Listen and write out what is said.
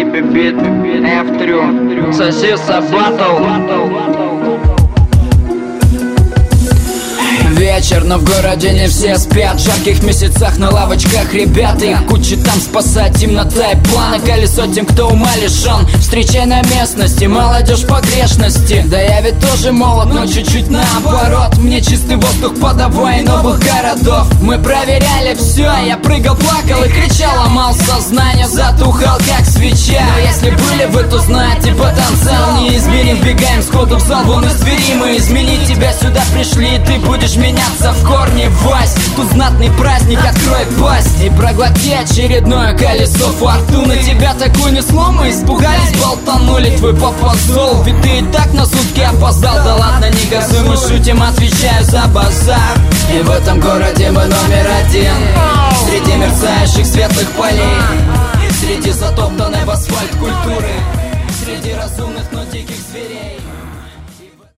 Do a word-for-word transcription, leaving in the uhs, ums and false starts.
бит, эф три, Сосиса Батл. Вечер, но в городе не все спят. В жарких месяцах на лавочках ребята. Их кучи там спасать темнота и планы. Колесо тем, кто ума лишен. Встречай на местности, молодежь погрешности. Да я ведь тоже молод, но чуть-чуть наоборот. Мне чистый воздух подавай новых городов. Мы проверяли все, я прыгал, плакал и кричал. Ломал сознание, затухал как свеча. Но если были вы, то знаете, потенциал неизмерим. Вбегаем сходу в зал, вон из двери. Мы изменить тебя сюда пришли, и ты будешь меняться в корне, Вась. Тут знатный праздник, открой пасть и проглоти очередное колесо фортуны. Тебя такую несло, мы испугались, болтанули. Твой папа зол, ведь ты и так на сутки опоздал. Да ладно, не газуй, мы шутим, отвечаю за базар. И в этом городе мы номер один. Среди мерцающих светлых полей, среди затоптанной в асфальт культуры, среди разумных, но диких зверей.